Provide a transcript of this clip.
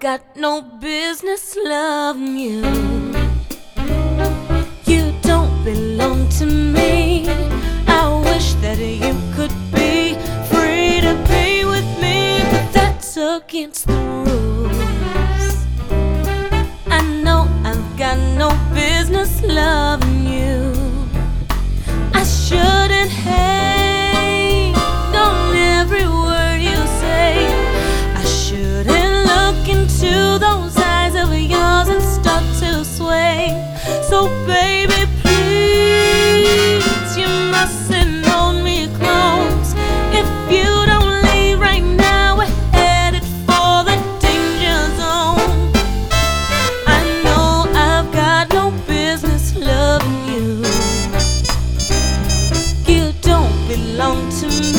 got no business loving you. You don't belong to me. I wish that you could be free to be with me, but that's against the rules. I know I've got no business loving you. I shouldn't hate on every word you say. I shouldn't look into those eyes of yours and start to sway. So baby, please, you mustn't hold me close. If you don't leave right now, we're headed for the danger zone. I know I've got no business loving you. You don't belong to me.